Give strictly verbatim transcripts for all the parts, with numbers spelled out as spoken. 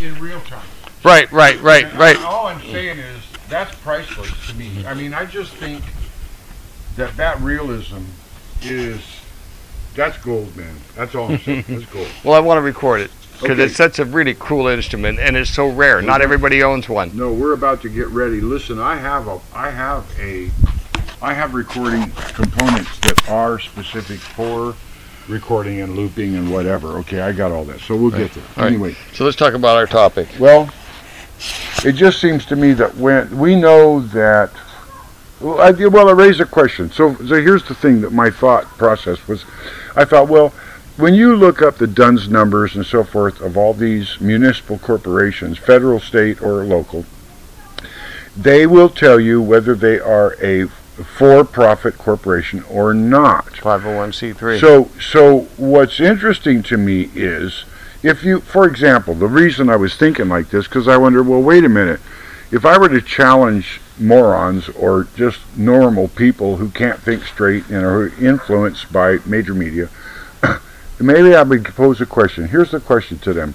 in real time. Right, right, right, And right. All I'm saying is that's priceless to me. I mean, I just think that that realism is that's gold, man. That's all I'm saying. That's gold. Well, I want to record it because Okay. it's such a really cool instrument and it's so rare. Not Okay. everybody owns one. No, we're about to get ready. Listen, I have a, I have a, I have recording components that are specific for recording and looping and whatever. Okay, I got all that. So we'll get there. All right. Anyway, So let's talk about our topic. well, it just seems to me that when we know that, well, I, well, I raised a question. So, so here's the thing that my thought process was. I thought, well, when you look up the D U N S numbers and so forth of all these municipal corporations, federal, state, or local, they will tell you whether they are a for-profit corporation or not. five oh one c three. So, so what's interesting to me is, if you, for example, the reason I was thinking like this, because I wonder, well, wait a minute, if I were to challenge morons or just normal people who can't think straight and are influenced by major media, maybe I would pose a question. Here's the question to them.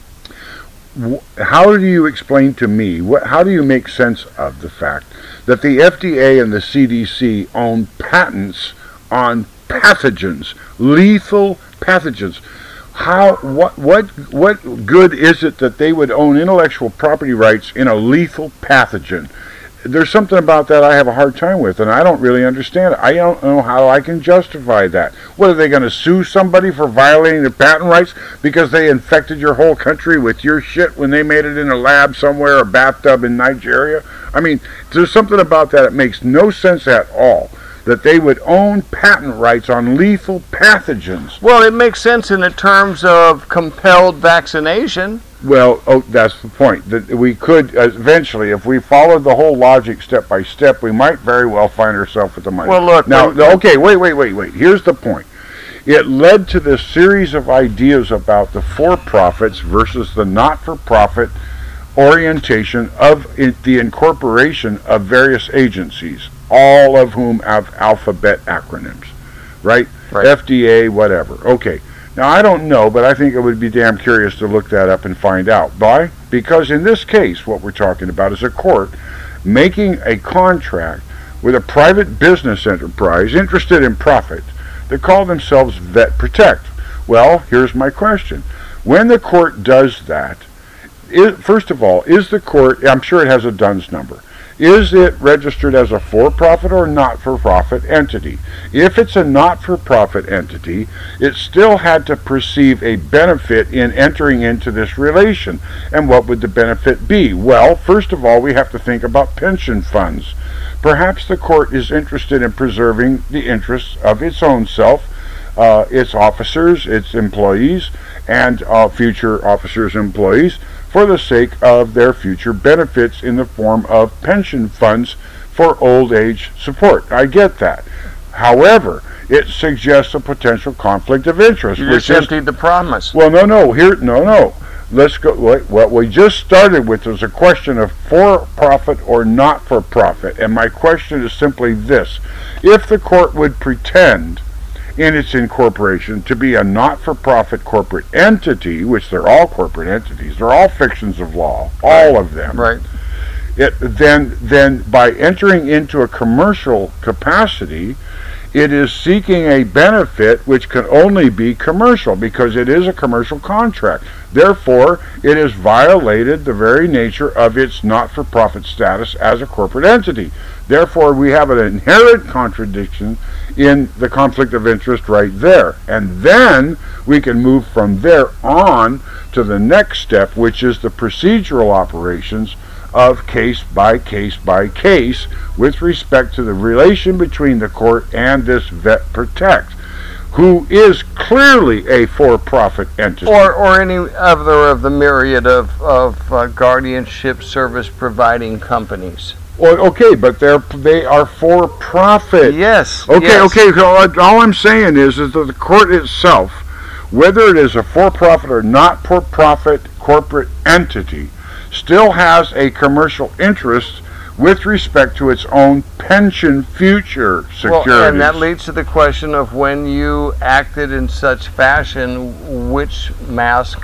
How do you explain to me, what, how do you make sense of the fact that the F D A and the C D C own patents on pathogens, lethal pathogens? How, what, what, what good is it that they would own intellectual property rights in a lethal pathogen? There's something about that I have a hard time with, and I don't really understand it. I don't know how I can justify that. What, are they going to sue somebody for violating their patent rights because they infected your whole country with your shit when they made it in a lab somewhere, a bathtub in Nigeria? I mean, there's something about that that makes no sense at all, that they would own patent rights on lethal pathogens. Well, it makes sense in the terms of compelled vaccination. Well, oh, that's the point. That we could uh, eventually, if we followed the whole logic step by step, we might very well find ourselves with the money. Well, look. Now, when- okay, wait, wait, wait, wait. Here's the point. It led to this series of ideas about the for-profits versus the not-for-profit orientation of it, the incorporation of various agencies, all of whom have alphabet acronyms, right? Right. F D A, whatever. Okay. Now, I don't know, but I think it would be damn curious to look that up and find out. Why? Because in this case, what we're talking about is a court making a contract with a private business enterprise interested in profit. They call themselves Vet Protect. Well, here's my question. When the court does that, is, first of all, is the court, I'm sure it has a D U N S number, is it registered as a for-profit or not-for-profit entity? If it's a not-for-profit entity, it still had to perceive a benefit in entering into this relation. And what would the benefit be? Well, first of all, we have to think about pension funds. Perhaps the court is interested in preserving the interests of its own self, uh, its officers, its employees, and uh, future officers and employees, for the sake of their future benefits in the form of pension funds for old age support. I get that. However, it suggests a potential conflict of interest. You which just is, emptied the promise. well, no, no, here, no, no. Let's go. Wait, what we just started with was a question of for-profit or not-for-profit, and my question is simply this: if the court would pretend in its incorporation to be a not-for-profit corporate entity, which they're all corporate entities, they're all fictions of law, all of them. Right. It, then, then by entering into a commercial capacity, it is seeking a benefit which can only be commercial because it is a commercial contract. Therefore, it has violated the very nature of its not-for-profit status as a corporate entity. Therefore, we have an inherent contradiction in the conflict of interest right there. And then we can move from there on to the next step, which is the procedural operations of case by case by case with respect to the relation between the court and this Vet Protect, who is clearly a for-profit entity. Or, or any other of the myriad of, of uh, guardianship service providing companies. Well, okay, but they're they are for profit. Yes. Okay, yes. okay. So all I'm saying is, is that the court itself, whether it is a for-profit or not for-profit corporate entity, still has a commercial interest with respect to its own pension future securities. Well, and that leads to the question of when you acted in such fashion, which mask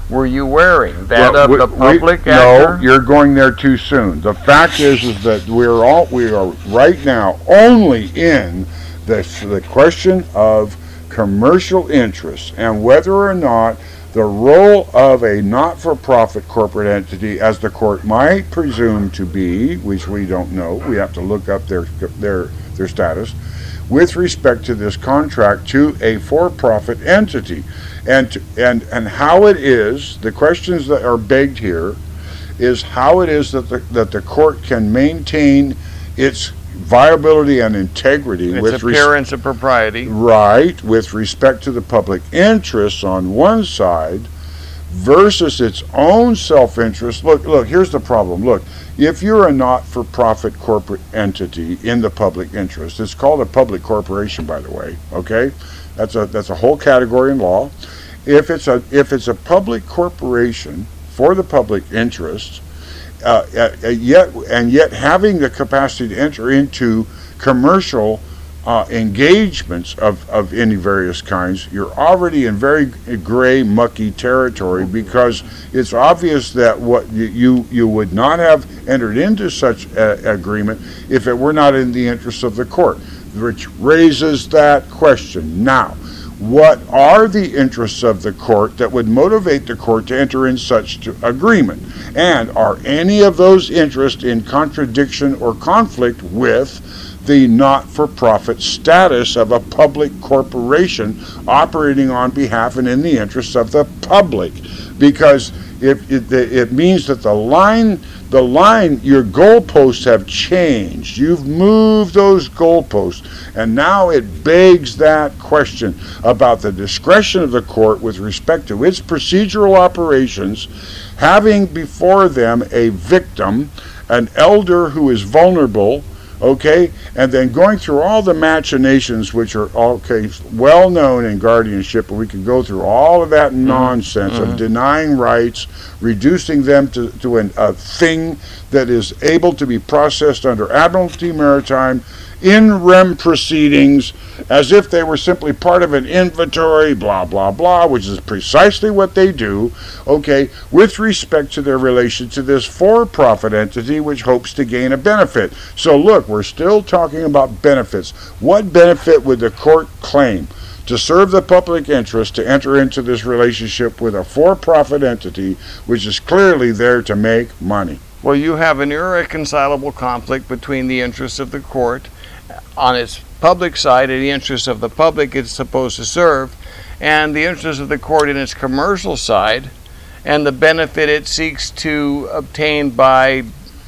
were you wearing? That Well, of we- the we- public No, actor? you're going there too soon. The fact is, is that we're all we are right now only in the the question of commercial interests and whether or not the role of a not-for-profit corporate entity, as the court might presume to be, which we don't know, we have to look up their their their status, with respect to this contract to a for-profit entity, and to, and and how it is, the questions that are begged here is how it is that the that the court can maintain its viability and integrity Its with res- appearance of propriety. right with respect to the public interests on one side versus its own self-interest. Look, look, here's the problem. Look, if you're a not-for-profit corporate entity in the public interest, it's called a public corporation, by the way, okay? That's a that's a whole category in law. If it's a if it's a public corporation for the public interest, uh, uh, yet and yet having the capacity to enter into commercial Uh, engagements of, of any various kinds, you're already in very gray, mucky territory, because it's obvious that what you you, you would not have entered into such a, agreement if it were not in the interest of the court, which raises that question. Now, what are the interests of the court that would motivate the court to enter in such to agreement? And are any of those interests in contradiction or conflict with the not-for-profit status of a public corporation operating on behalf and in the interests of the public? Because if it, it means that the line, the line, your goalposts have changed. You've moved those goalposts, and now it begs that question about the discretion of the court with respect to its procedural operations, having before them a victim, an elder who is vulnerable, okay, and then going through all the machinations which are okay well known in guardianship, and we can go through all of that nonsense Mm-hmm. of denying rights, reducing them to, to an, a thing that is able to be processed under Admiralty Maritime in rem proceedings as if they were simply part of an inventory, blah, blah, blah, which is precisely what they do, okay, with respect to their relation to this for-profit entity which hopes to gain a benefit. So look, we're still talking about benefits. What benefit would the court claim to serve the public interest to enter into this relationship with a for-profit entity which is clearly there to make money? Well, you have an irreconcilable conflict between the interests of the court on its public side and the interests of the public it's supposed to serve, and the interests of the court in its commercial side, and the benefit it seeks to obtain by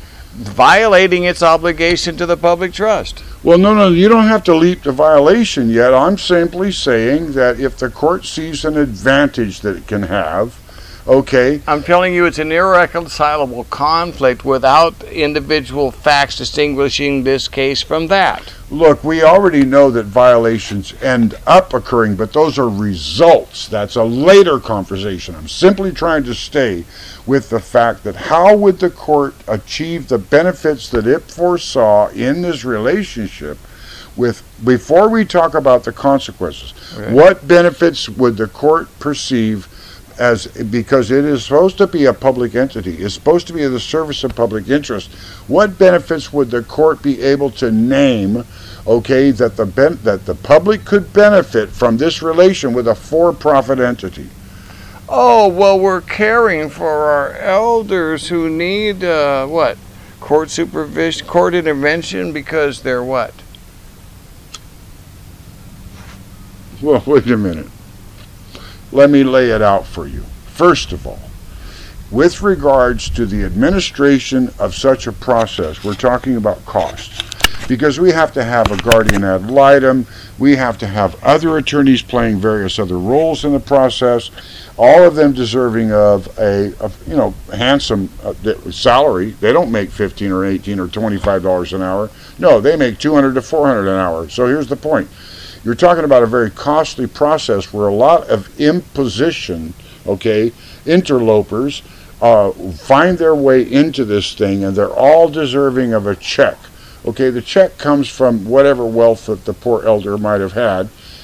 violating its obligation to the public trust. Well, no, no, you don't have to leap to violation yet. I'm simply saying that if the court sees an advantage that it can have, okay. I'm telling you, it's an irreconcilable conflict without individual facts distinguishing this case from that. Look, we already know that violations end up occurring, but those are results. That's a later conversation. I'm simply trying to stay with the fact that how would the court achieve the benefits that it foresaw in this relationship with, before we talk about the consequences, Okay. What benefits would the court perceive as, because it is supposed to be a public entity, it's supposed to be in the service of public interest, what benefits would the court be able to name, okay, that the ben- that the public could benefit from this relation with a for-profit entity? Oh, well, we're caring for our elders who need, uh, what, court supervision, court intervention because they're what? Well, wait a minute. Let me lay it out for you. First of all, with regards to the administration of such a process, we're talking about costs. Because we have to have a guardian ad litem, we have to have other attorneys playing various other roles in the process, all of them deserving of a, a you know, handsome uh, salary. They don't make fifteen or eighteen or twenty-five dollars an hour. No, they make two hundred to four hundred an hour. So here's the point. You're talking about a very costly process where a lot of imposition, okay, interlopers uh, find their way into this thing, and they're all deserving of a check. Okay, the check comes from whatever wealth that the poor elder might have had,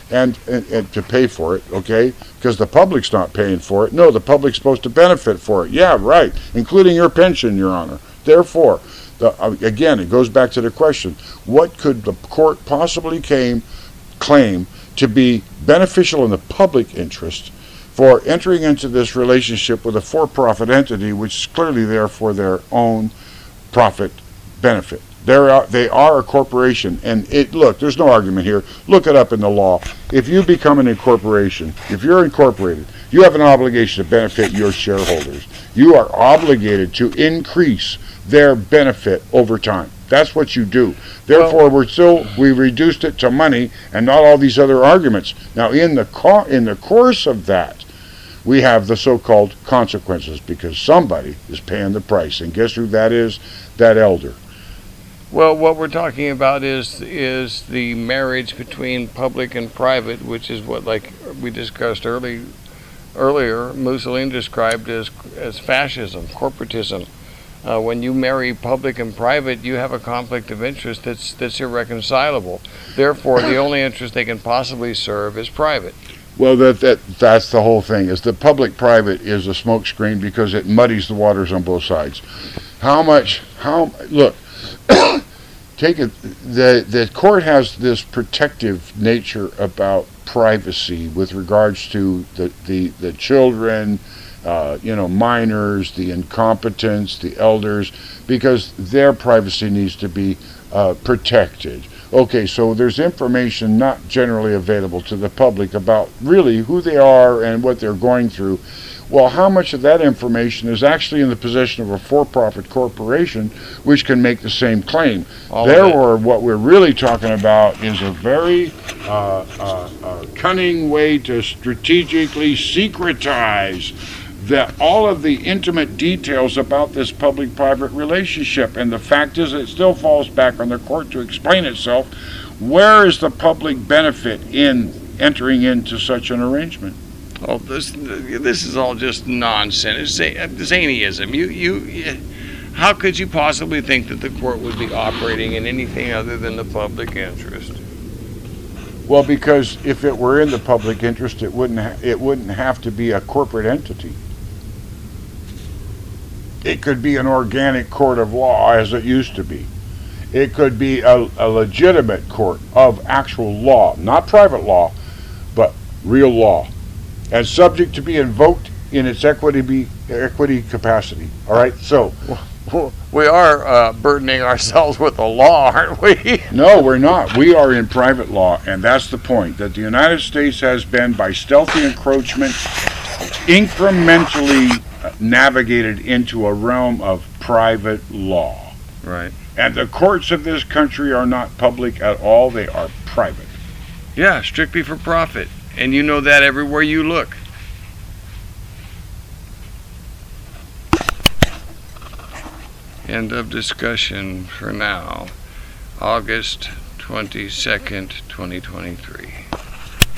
and, and, and to pay for it, okay? Because the public's not paying for it. No, the public's supposed to benefit for it. Yeah, right, including your pension, Your Honor. Therefore, the, uh, again, it goes back to the question, what could the court possibly came, claim to be beneficial in the public interest for entering into this relationship with a for-profit entity which is clearly there for their own profit benefit? They're, they are a corporation, and it look, there's no argument here. Look it up in the law. If you become an incorporation, if you're incorporated, you have an obligation to benefit your shareholders. You are obligated to increase their benefit over time. That's what you do. Therefore, well, we're still, we reduced it to money and not all these other arguments. Now, in the co- in the course of that, we have the so-called consequences because somebody is paying the price. And guess who that is? That elder. Well, what we're talking about is is the marriage between public and private, which is what, like we discussed early, earlier, Mussolini described as as fascism, corporatism. Uh, when you marry public and private, you have a conflict of interest that's that's irreconcilable. Therefore, the only interest they can possibly serve is private. Well, that that that's the whole thing. Is the public-private is a smokescreen because it muddies the waters on both sides. How much? How look? Take it. The the court has this protective nature about privacy with regards to the the the children. Uh, you know, minors, the incompetents, the elders, because their privacy needs to be uh, protected. Okay, so there's information not generally available to the public about really who they are and what they're going through. Well, how much of that information is actually in the possession of a for-profit corporation which can make the same claim? All Therefore, what we're really talking about is a very uh, uh, uh, cunning way to strategically secretize that all of the intimate details about this public-private relationship. And the fact is, it still falls back on the court to explain itself. Where is the public benefit in entering into such an arrangement? Oh, this this is all just nonsense. It's zanyism. You you, how could you possibly think that the court would be operating in anything other than the public interest? Well, because if it were in the public interest, it wouldn't ha- it wouldn't have to be a corporate entity. It could be an organic court of law as it used to be. It could be a, a legitimate court of actual law, not private law, but real law, and subject to be invoked in its equity be, equity capacity. All right, so we are uh, burdening ourselves with the law, aren't we? No, we're not. We are in private law, and that's the point, that the United States has been, by stealthy encroachment, incrementally navigated into a realm of private law. Right. And the courts of this country are not public at all. They are private. Yeah, strictly for profit. And you know that everywhere you look. End of discussion for now. August twenty-second, twenty twenty-three.